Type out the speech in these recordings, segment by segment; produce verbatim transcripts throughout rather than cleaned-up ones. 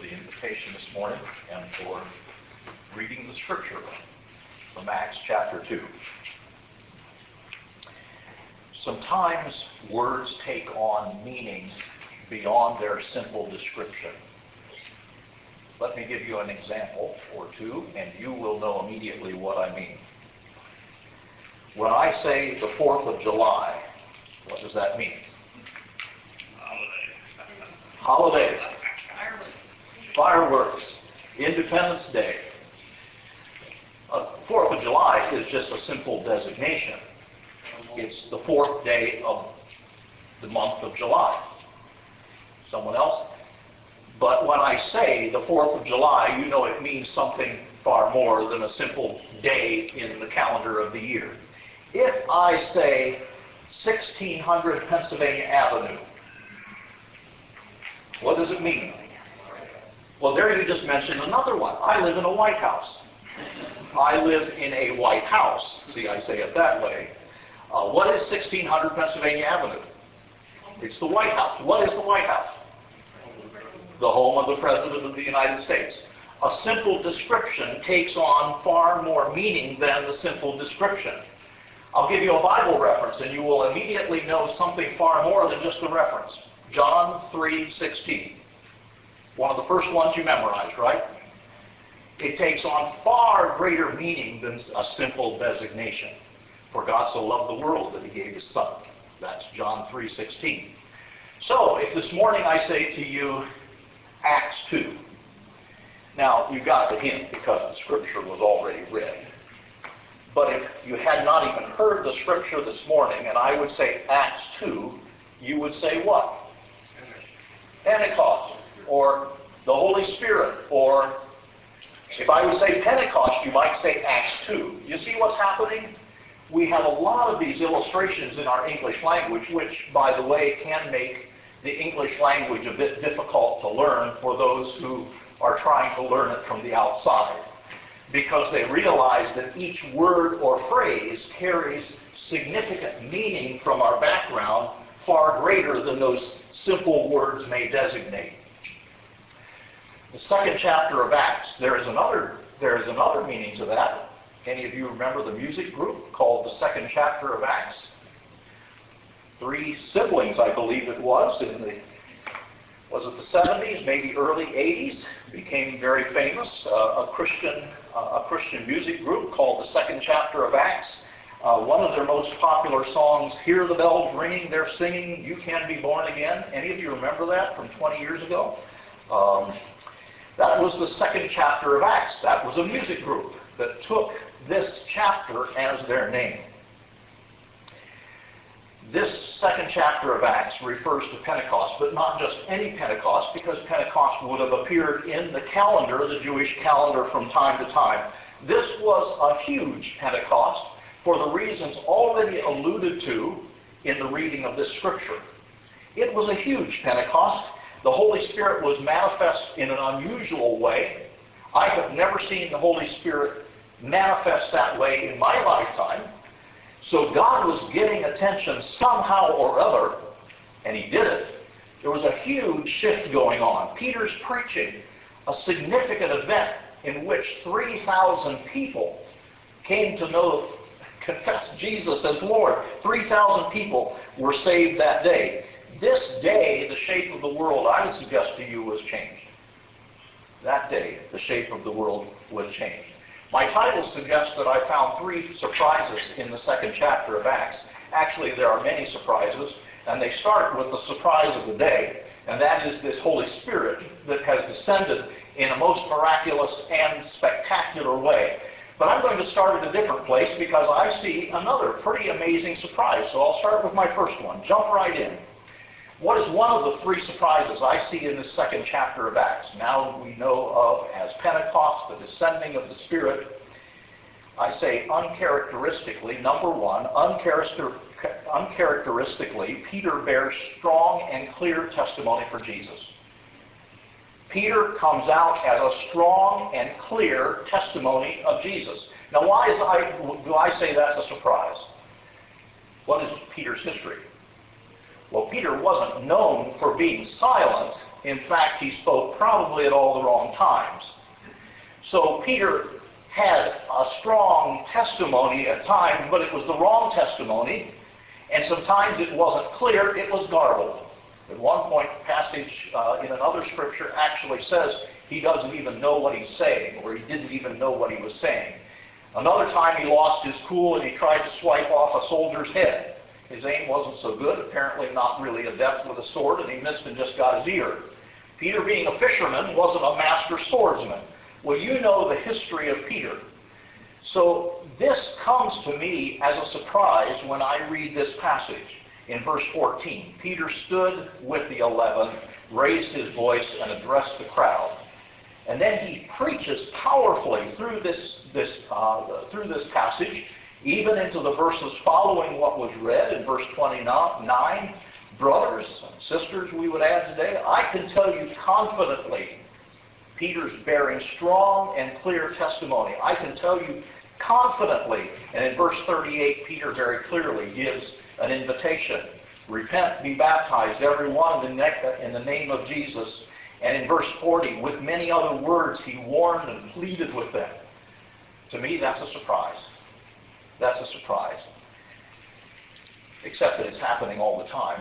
the invitation this morning and for reading the scripture from Acts chapter two. Sometimes words take on meaning beyond their simple description. Let me give you an example or two, and you will know immediately what I mean. When I say the fourth of July, what does that mean? Holiday. Fireworks. Independence Day. Uh, fourth of July is just a simple designation. It's the fourth day of the month of July. Someone else? But when I say the fourth of July, you know it means something far more than a simple day in the calendar of the year. If I say sixteen hundred Pennsylvania Avenue, what does it mean? Well, there you just mentioned another one. I live in a White House. I live in a White House. See, I say it that way. Uh, what is sixteen hundred Pennsylvania Avenue? It's the White House. What is the White House? The home of the President of the United States. A simple description takes on far more meaning than the simple description. I'll give you a Bible reference and you will immediately know something far more than just a reference. John three sixteen. One of the first ones you memorized, right? It takes on far greater meaning than a simple designation. For God so loved the world that he gave his Son. That's John three sixteen. So, if this morning I say to you, Acts two. Now, you got the hint because the scripture was already read. But if you had not even heard the scripture this morning, and I would say Acts two, you would say what? Pentecost, or the Holy Spirit, or if I would say Pentecost, you might say Acts two. You see what's happening? We have a lot of these illustrations in our English language, which, by the way, can make the English language a bit difficult to learn for those who are trying to learn it from the outside, because they realize that each word or phrase carries significant meaning from our background far greater than those simple words may designate. The second chapter of Acts, there is another, there is another meaning to that. Any of you remember the music group called the second chapter of Acts? Three siblings, I believe it was, in the, was it the seventies, maybe early eighties, became very famous. Uh, a Christian, uh, a Christian music group called the second chapter of Acts. Uh, one of their most popular songs, Hear the Bells Ringing, they're singing, You Can Be Born Again. Any of you remember that from twenty years ago? Um, that was the second chapter of Acts. That was a music group that took this chapter as their name. This second chapter of Acts refers to Pentecost, but not just any Pentecost, because Pentecost would have appeared in the calendar, the Jewish calendar, from time to time. This was a huge Pentecost for the reasons already alluded to in the reading of this scripture. It was a huge Pentecost. The Holy Spirit was manifest in an unusual way. I have never seen the Holy Spirit manifest that way in my lifetime. So God was getting attention somehow or other, and he did it. There was a huge shift going on. Peter's preaching, a significant event in which three thousand people came to know, confess Jesus as Lord. three thousand people were saved that day. This day, the shape of the world, I would suggest to you, was changed. That day, the shape of the world was changed. My title suggests that I found three surprises in the second chapter of Acts. Actually, there are many surprises, and they start with the surprise of the day, and that is this Holy Spirit that has descended in a most miraculous and spectacular way. But I'm going to start at a different place because I see another pretty amazing surprise. So I'll start with my first one. Jump right in. What is one of the three surprises I see in this second chapter of Acts? Now we know of as Pentecost, the descending of the Spirit. I say uncharacteristically, number one, uncharacter, uncharacteristically, Peter bears strong and clear testimony for Jesus. Peter comes out as a strong and clear testimony of Jesus. Now why is I, do I say that's a surprise? What is Peter's history? Well, Peter wasn't known for being silent In fact, he spoke probably at all the wrong times. So Peter had a strong testimony at times, but it was the wrong testimony, and sometimes it wasn't clear, it was garbled. At one point, the passage uh, in another scripture actually says he doesn't even know what he's saying, or he didn't even know what he was saying. Another time he lost his cool and he tried to swipe off a soldier's head. His aim wasn't so good, apparently not really adept with a sword, and he missed and just got his ear. Peter, being a fisherman, wasn't a master swordsman. Well, you know the history of Peter. So this comes to me as a surprise when I read this passage. In verse fourteen, Peter stood with the eleven, raised his voice, and addressed the crowd. And then he preaches powerfully through this, this, uh, through this passage, even into the verses following what was read in verse twenty-nine. Brothers and sisters, we would add today, I can tell you confidently, Peter's bearing strong and clear testimony. I can tell you confidently, and in verse thirty-eight, Peter very clearly gives an invitation. Repent, be baptized, every one in the name of Jesus. And in verse forty, with many other words, he warned and pleaded with them. To me, that's a surprise. That's a surprise. Except that it's happening all the time.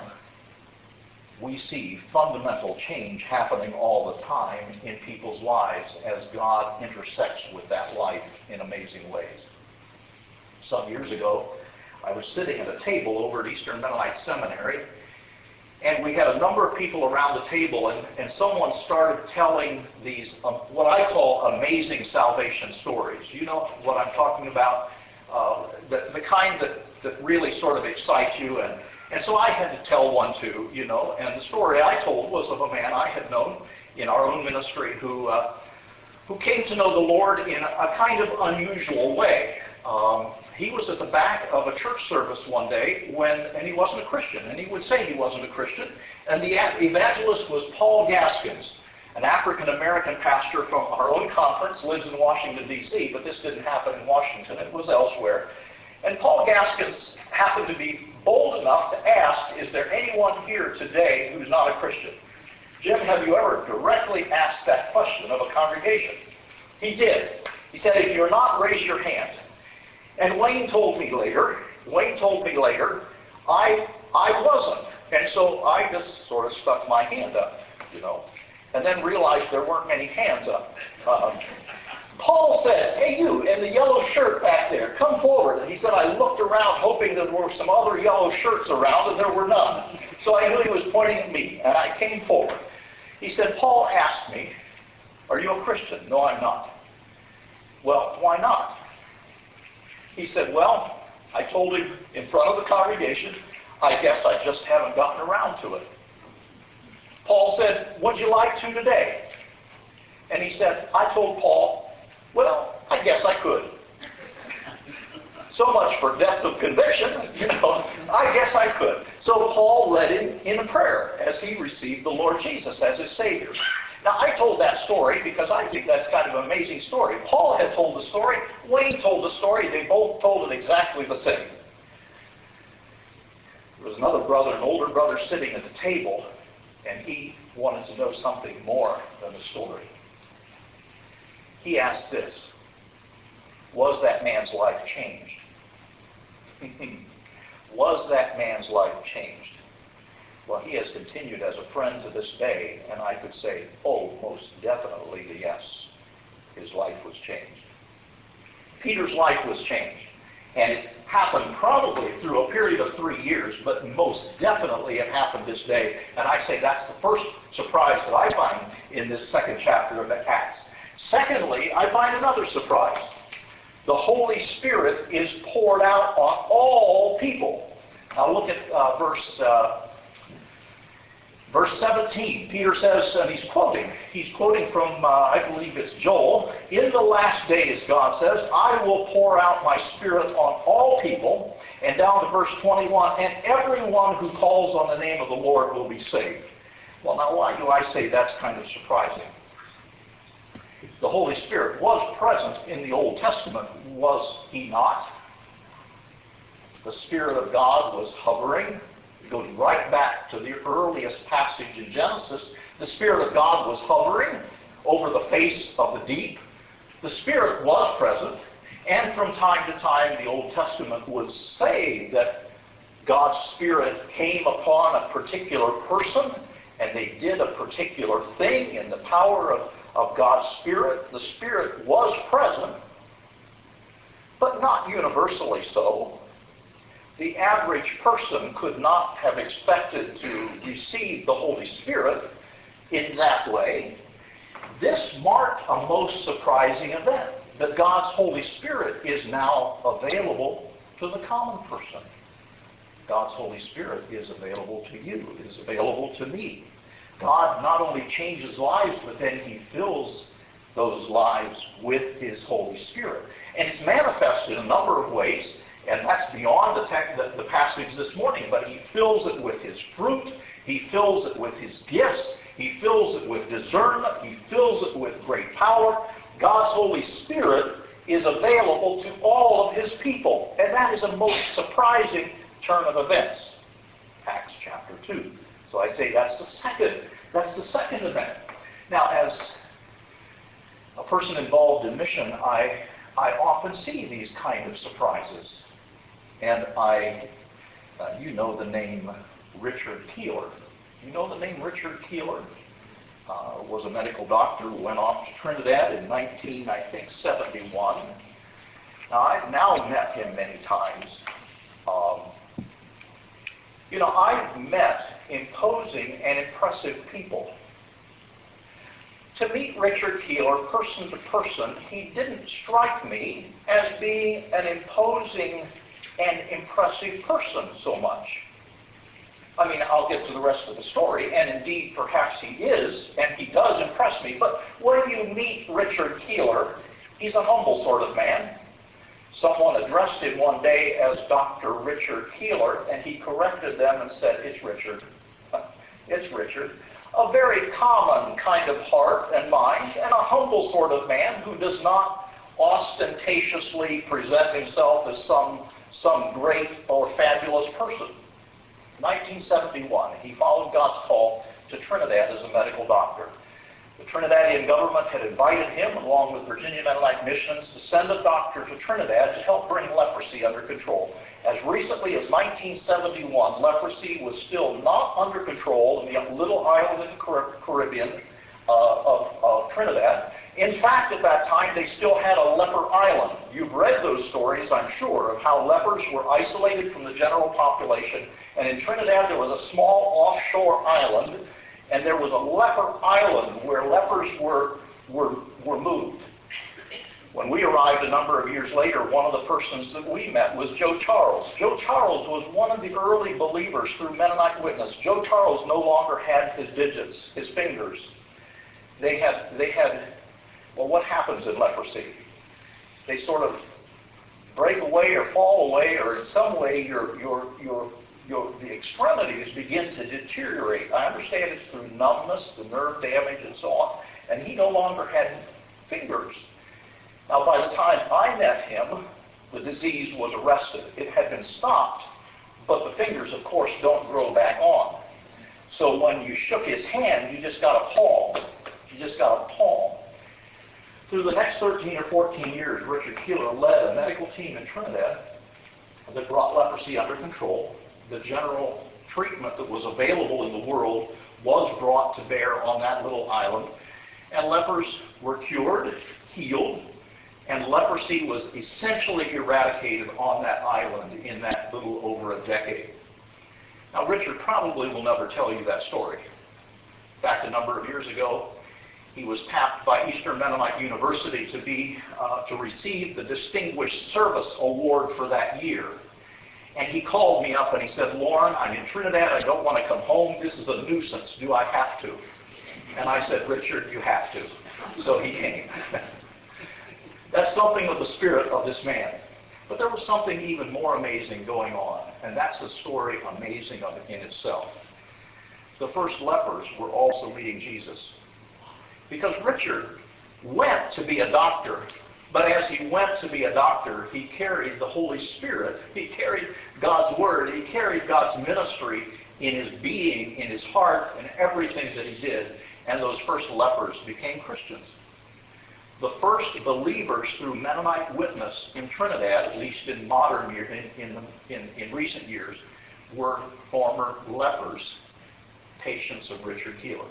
We see fundamental change happening all the time in people's lives as God intersects with that life in amazing ways. Some years ago, I was sitting at a table over at Eastern Mennonite Seminary, and we had a number of people around the table, and, and someone started telling these, um, what I call amazing salvation stories. You know what I'm talking about? Uh, the, the kind that, that really sort of excite you. And, and so I had to tell one too, you know, and the story I told was of a man I had known in our own ministry who, uh, who came to know the Lord in a kind of unusual way. Um, He was at the back of a church service one day when, and he wasn't a Christian, and he would say he wasn't a Christian. And the evangelist was Paul Gaskins, an African-American pastor from our own conference, lives in Washington, D C, but this didn't happen in Washington, it was elsewhere. And Paul Gaskins happened to be bold enough to ask, is there anyone here today who's not a Christian? Jim, have you ever directly asked that question of a congregation? He did. He said, if you're not, raise your hand. And Wayne told me later, Wayne told me later, I I wasn't. And so I just sort of stuck my hand up, you know, and then realized there weren't many hands up. Um, Paul said, hey, you in the yellow shirt back there, come forward. And he said, I looked around hoping there were some other yellow shirts around, and there were none. So I knew he was pointing at me, and I came forward. He said, Paul asked me, are you a Christian? No, I'm not. Well, why not? He said, well, I told him in front of the congregation, I guess I just haven't gotten around to it. Paul said, would you like to today? And he said, I told Paul, well, I guess I could. So much for depth of conviction, you know, I guess I could. So Paul led him in a prayer as he received the Lord Jesus as his Savior. Now, I told that story because I think that's kind of an amazing story. Paul had told the story. Wayne told the story. They both told it exactly the same. There was another brother, an older brother, sitting at the table, and he wanted to know something more than the story. He asked this, was that man's life changed? Was that man's life changed? Well, he has continued as a friend to this day, and I could say, oh, most definitely yes, his life was changed. Peter's life was changed, and it happened probably through a period of three years, but most definitely it happened this day, and I say that's the first surprise that I find in this second chapter of Acts. Secondly, I find another surprise. The Holy Spirit is poured out on all people. Now look at uh, verse... Uh, Verse seventeen, Peter says, and he's quoting, he's quoting from, uh, I believe it's Joel, in the last days, God says, I will pour out my Spirit on all people, and down to verse twenty-one, and everyone who calls on the name of the Lord will be saved. Well, now why do I say that's kind of surprising? The Holy Spirit was present in the Old Testament, was he not? The Spirit of God was hovering. It goes right back to the earliest passage in Genesis The Spirit of God was hovering over the face of the deep. The Spirit was present, and from time to time the Old Testament would say that God's Spirit came upon a particular person and they did a particular thing in the power of, of God's Spirit. The Spirit was present, but not universally so. The average person could not have expected to receive the Holy Spirit in that way. This marked a most surprising event, that God's Holy Spirit is now available to the common person. God's Holy Spirit is available to you, is available to me. God not only changes lives, but then He fills those lives with His Holy Spirit. And it's manifested in a number of ways, and that's beyond the, text, the, the passage this morning, but He fills it with His fruit, He fills it with His gifts, He fills it with discernment, He fills it with great power. God's Holy Spirit is available to all of His people, and that is a most surprising turn of events. Acts chapter two. So I say that's the second, that's the second event. Now, as a person involved in mission, I, I often see these kind of surprises. And I, uh, you know the name Richard Keeler. You know the name Richard Keeler? Uh, was a medical doctor who went off to Trinidad in nineteen, I think, seventy-one. Now, I've now met him many times. Um, you know, I've met imposing and impressive people. To meet Richard Keeler person to person, he didn't strike me as being an imposing and impressive person so much. I mean, I'll get to the rest of the story, and indeed, perhaps he is, and he does impress me. But when you meet Richard Keeler, he's a humble sort of man. Someone addressed him one day as Doctor Richard Keeler, and he corrected them and said, "It's Richard. It's Richard." A very common kind of heart and mind, and a humble sort of man who does not ostentatiously present himself as some, some great or fabulous person. nineteen seventy-one, he followed God's call to Trinidad as a medical doctor. The Trinidadian government had invited him, along with Virginia Mennonite Missions, to send a doctor to Trinidad to help bring leprosy under control. As recently as nineteen seventy-one, leprosy was still not under control in the little island in the Caribbean uh, of, of Trinidad. In fact, at that time, they still had a leper island. You've read those stories, I'm sure, of how lepers were isolated from the general population. And in Trinidad, there was a small offshore island, and there was a leper island where lepers were, were, were moved. When we arrived a number of years later, one of the persons that we met was Joe Charles. Joe Charles was one of the early believers through Mennonite Witness. Joe Charles no longer had his digits, his fingers. They had, they had, well, what happens in leprosy? They sort of break away or fall away, or in some way your, your, your, your, the extremities begin to deteriorate. I understand it's through numbness, the nerve damage, and so on. And he no longer had fingers. Now, by the time I met him, the disease was arrested. It had been stopped, but the fingers, of course, don't grow back on. So when you shook his hand, you just got a palm. You just got a palm. Through the next thirteen or fourteen years, Richard Keeler led a medical team in Trinidad that brought leprosy under control. The general treatment that was available in the world was brought to bear on that little island, and lepers were cured, healed, and leprosy was essentially eradicated on that island in that little over a decade. Now, Richard probably will never tell you that story. In fact, a number of years ago, he was tapped by Eastern Mennonite University to be uh, to receive the Distinguished Service Award for that year. And he called me up and he said, "Loren, I'm in Trinidad. I don't want to come home. This is a nuisance. Do I have to?" And I said, "Richard, you have to." So he came. That's something of the spirit of this man. But there was something even more amazing going on, and that's a story amazing in itself. The first lepers were also meeting Jesus. Because Richard went to be a doctor, but as he went to be a doctor, he carried the Holy Spirit. He carried God's Word. He carried God's ministry in his being, in his heart, and everything that he did. and those first lepers became Christians. The first believers through Mennonite witness in Trinidad, at least in modern years, in, in, in, in recent years, were former lepers, patients of Richard Keeler.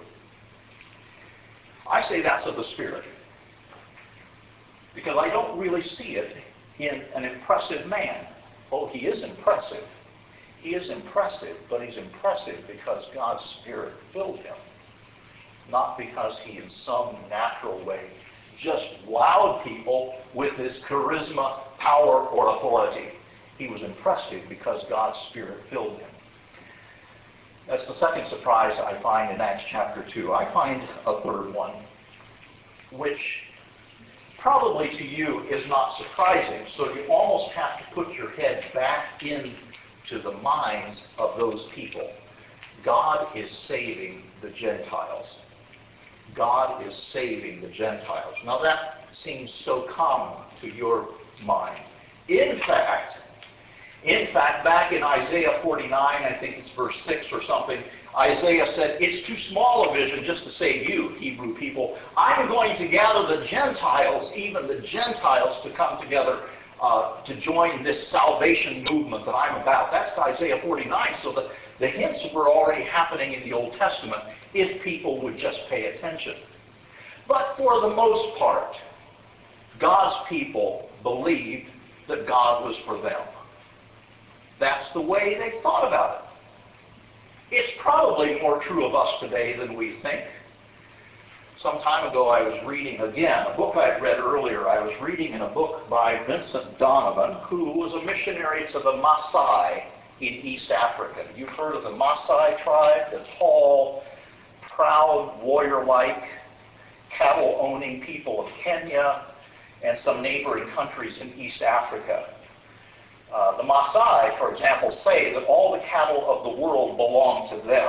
I say that's of the Spirit, because I don't really see it in an impressive man. Oh, he is impressive. He is impressive, but he's impressive because God's Spirit filled him, not because he in some natural way just wowed people with his charisma, power, or authority. He was impressive because God's Spirit filled him. That's the second surprise I find in Acts chapter two. I find a third one, which probably to you is not surprising, so you almost have to put your head back into the minds of those people. God is saving the Gentiles. God is saving the Gentiles. Now that seems so common to your mind. In fact, in fact, back in Isaiah forty-nine, I think it's verse six or something, Isaiah said, it's too small a vision just to save you, Hebrew people. I'm going to gather the Gentiles, even the Gentiles, to come together uh, to join this salvation movement that I'm about. That's Isaiah forty-nine, so the, the hints were already happening in the Old Testament if people would just pay attention. But for the most part, God's people believed that God was for them. That's the way they thought about it. It's probably more true of us today than we think. Some time ago I was reading, again, a book I'd read earlier. I was reading in a book by Vincent Donovan, who was a missionary to the Maasai in East Africa. You've heard of the Maasai tribe, the tall, proud, warrior-like, cattle-owning people of Kenya and some neighboring countries in East Africa. Uh, the Maasai, for example, say that all the cattle of the world belong to them.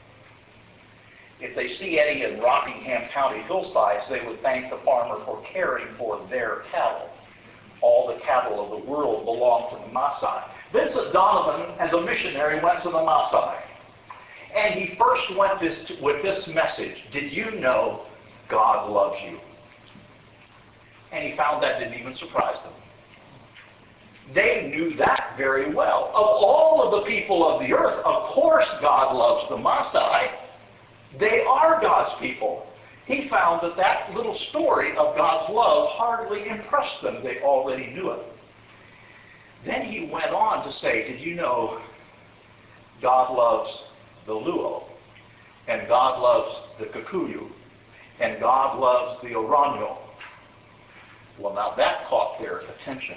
If they see any in Rockingham County hillsides, they would thank the farmer for caring for their cattle. All the cattle of the world belong to the Maasai. Vincent Donovan, as a missionary, went to the Maasai. And he first went this, with this message: did you know God loves you? And he found that didn't even surprise them. They knew that very well. Of all of the people of the earth, of course God loves the Maasai. They are God's people. He found that that little story of God's love hardly impressed them. They already knew it. Then he went on to say, did you know God loves the Luo, and God loves the Kikuyu, and God loves the Oranyo? Well, now that caught their attention.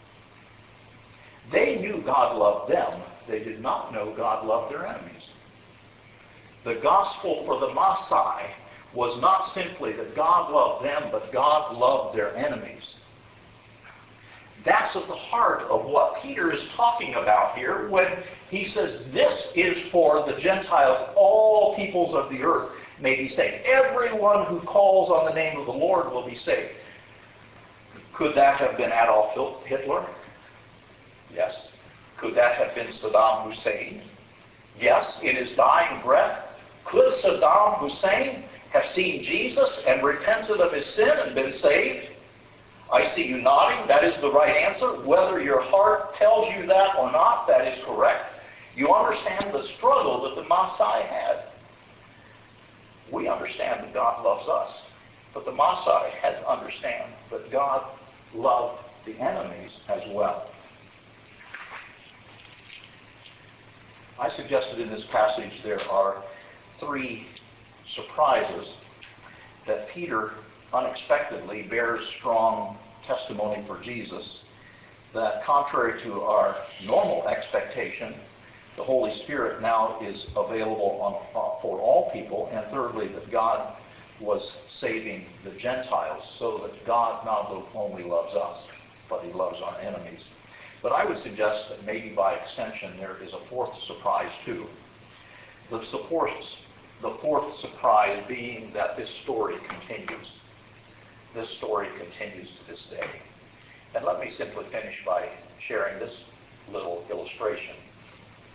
They knew God loved them. They did not know God loved their enemies. The gospel for the Maasai was not simply that God loved them, but God loved their enemies. That's at the heart of what Peter is talking about here when he says this is for the Gentiles. All peoples of the earth may be saved. Everyone who calls on the name of the Lord will be saved. Could that have been Adolf Hitler? Yes. Could that have been Saddam Hussein? Yes. In his dying breath, could Saddam Hussein have seen Jesus and repented of his sin and been saved? I see you nodding. That is the right answer. Whether your heart tells you that or not, that is correct. You understand the struggle that the Maasai had. We understand that God loves us, but the Maasai had to understand that God loved the enemies as well. I suggested in this passage there are three surprises that Peter unexpectedly bears strong testimony for Jesus, that contrary to our normal expectation, the Holy Spirit now is available on, uh, for all people, and thirdly, that God was saving the Gentiles, so that God not only loves us, but he loves our enemies. But I would suggest that maybe by extension there is a fourth surprise too. The fourth, the fourth surprise being that this story continues. This story continues to this day. And let me simply finish by sharing this little illustration.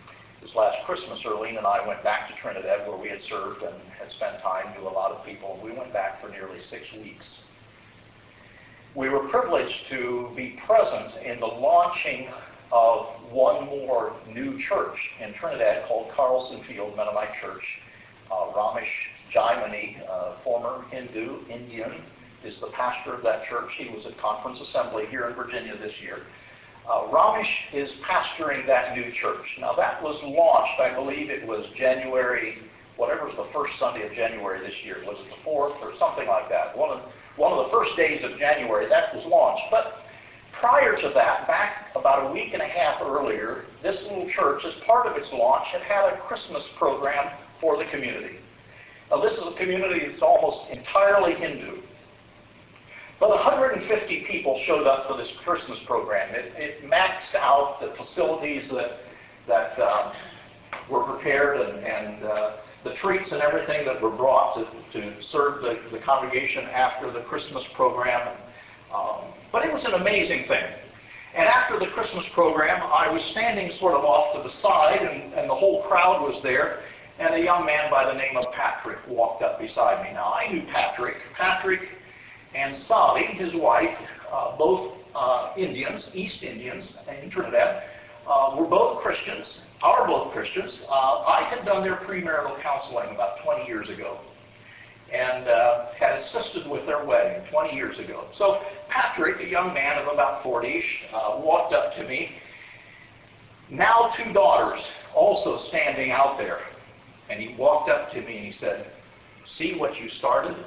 This last Christmas, Earlene and I went back to Trinidad where we had served and had spent time, knew a lot of people. We went back for nearly six weeks. We were privileged to be present in the launching of one more new church in Trinidad called Carlson Field Mennonite Church. Uh, Ramesh Jaimani, uh, former Hindu, Indian, is the pastor of that church. He was at Conference Assembly here in Virginia this year. Uh, Ramesh is pastoring that new church. Now that was launched, I believe it was January, whatever was the first Sunday of January this year. Was it the fourth or something like that? One of, one of the first days of January, that was launched. But prior to that, back about a week and a half earlier, this little church, as part of its launch, had had a Christmas program for the community. Now this is a community that's almost entirely Hindu. But one hundred fifty people showed up for this Christmas program. It, it maxed out the facilities that, that uh, were prepared and, and uh, the treats and everything that were brought to, to serve the, the congregation after the Christmas program. Um, but it was an amazing thing. And after the Christmas program, I was standing sort of off to the side, and, and the whole crowd was there, and a young man by the name of Patrick walked up beside me. Now, I knew Patrick. Patrick and Sally, his wife, uh, both uh, Indians, East Indians in Trinidad, uh, were both Christians, are both Christians. Uh, I had done their premarital counseling about twenty years ago and uh, had assisted with their wedding twenty years ago. So Patrick, a young man of about forty-ish, uh, walked up to me. Now two daughters also standing out there. And he walked up to me and he said, "See what you started?"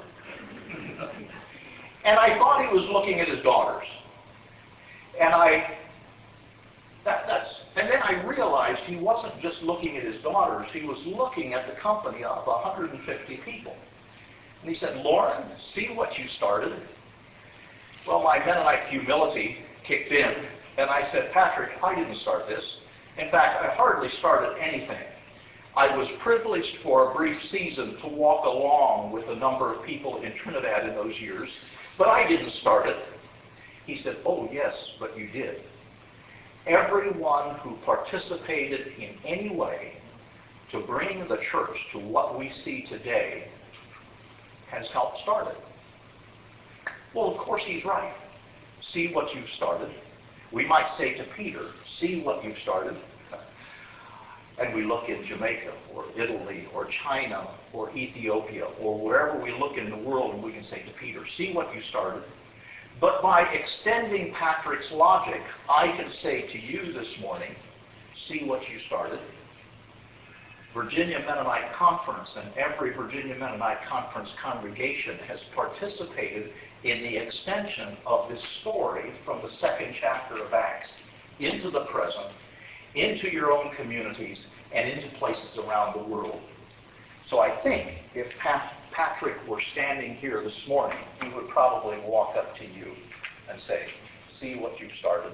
And I thought he was looking at his daughters. And I, that, that's, and then I realized he wasn't just looking at his daughters, he was looking at the company of one hundred fifty people. And he said, "Lauren, see what you started?" Well, my Mennonite humility kicked in, and I said, "Patrick, I didn't start this. In fact, I hardly started anything. I was privileged for a brief season to walk along with a number of people in Trinidad in those years, but I didn't start it." He said, "Oh, yes, but you did. Everyone who participated in any way to bring the church to what we see today has helped start it." Well, of course he's right. See what you've started. We might say to Peter, "See what you've started." And we look in Jamaica or Italy or China or Ethiopia or wherever we look in the world, and we can say to Peter, "See what you started." But by extending Patrick's logic, I can say to you this morning, "See what you started." Virginia Mennonite Conference and every Virginia Mennonite Conference congregation has participated in the extension of this story from the second chapter of Acts into the present, into your own communities, and into places around the world. So I think if Pat, Patrick were standing here this morning, he would probably walk up to you and say, "See what you've started."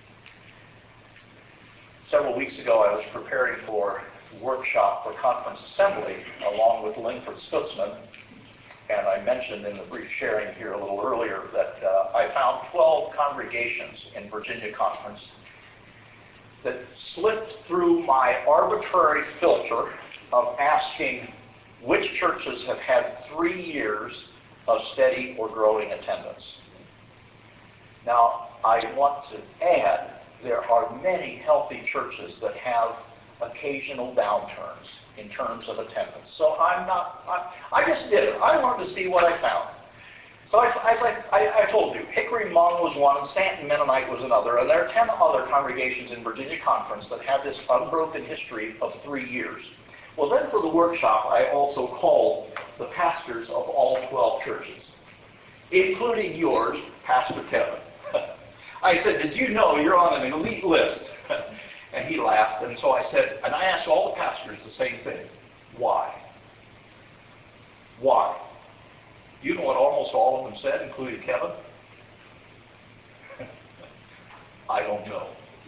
Several weeks ago, I was preparing for a workshop for Conference Assembly along with Lingford Stutzman, and I mentioned in the brief sharing here a little earlier that uh, I found twelve congregations in Virginia Conference that slipped through my arbitrary filter of asking which churches have had three years of steady or growing attendance. Now, I want to add, there are many healthy churches that have occasional downturns in terms of attendance. So I'm not, I, I just did it. I wanted to see what I found. So I, I, I, I told you, Hickory Hmong was one, Stanton Mennonite was another, and there are ten other congregations in Virginia Conference that have this unbroken history of three years. Well, then for the workshop, I also called the pastors of all twelve churches, including yours, Pastor Kevin. I said, "Did you know you're on an elite list?" And he laughed, and so I said, and I asked all the pastors the same thing. Why? Why? You know what almost all of them said, including Kevin? "I don't know."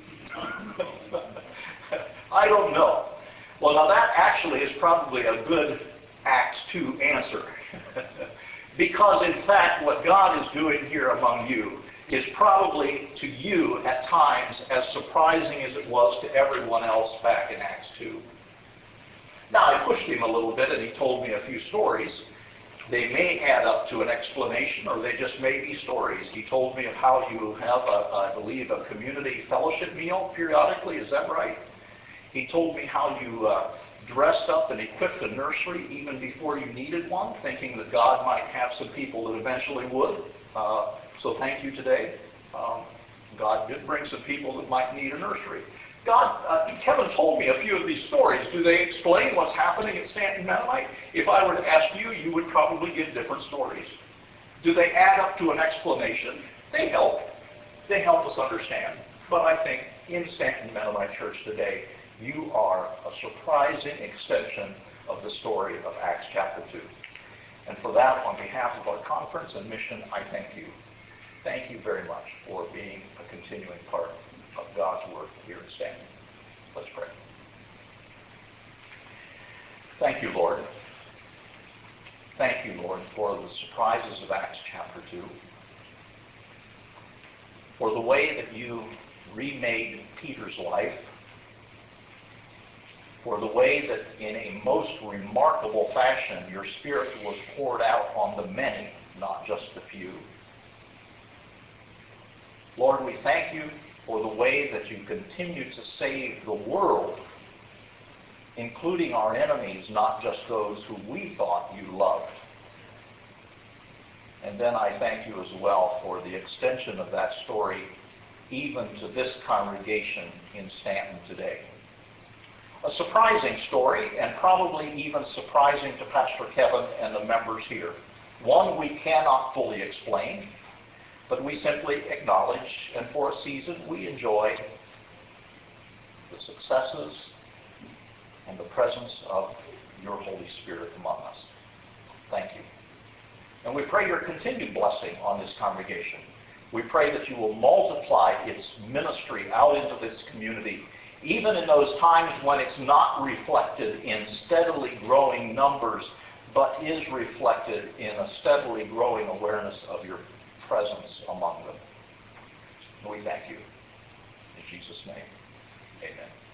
I don't know. Well, now that actually is probably a good Acts two answer. Because in fact, what God is doing here among you is probably to you at times as surprising as it was to everyone else back in Acts two. Now, I pushed him a little bit, and he told me a few stories. They may add up to an explanation, or they just may be stories. He told me of how you have, a, I believe, a community fellowship meal periodically. Is that right? He told me how you uh, dressed up and equipped a nursery even before you needed one, thinking that God might have some people that eventually would. Uh, so thank you today. Um, God did bring some people that might need a nursery. God, uh, Kevin told me a few of these stories. Do they explain what's happening at Stanton Mennonite? If I were to ask you, you would probably give different stories. Do they add up to an explanation? They help. They help us understand. But I think in Stanton Mennonite Church today, you are a surprising extension of the story of Acts chapter two. And for that, on behalf of our conference and mission, I thank you. Thank you very much for being a continuing part of God's work here in Stanton. Let's pray. Thank you, Lord. Thank you, Lord, for the surprises of Acts chapter two, for the way that you remade Peter's life, for the way that in a most remarkable fashion your Spirit was poured out on the many, not just the few. Lord, we thank you for the way that you continue to save the world, including our enemies, not just those who we thought you loved. And then I thank you as well for the extension of that story even to this congregation in Stanton today. A surprising story, and probably even surprising to Pastor Kevin and the members here. One we cannot fully explain, but we simply acknowledge, and for a season we enjoy the successes and the presence of your Holy Spirit among us. Thank you. And we pray your continued blessing on this congregation. We pray that you will multiply its ministry out into this community, even in those times when it's not reflected in steadily growing numbers, but is reflected in a steadily growing awareness of your presence among them. We thank you. In Jesus' name, amen.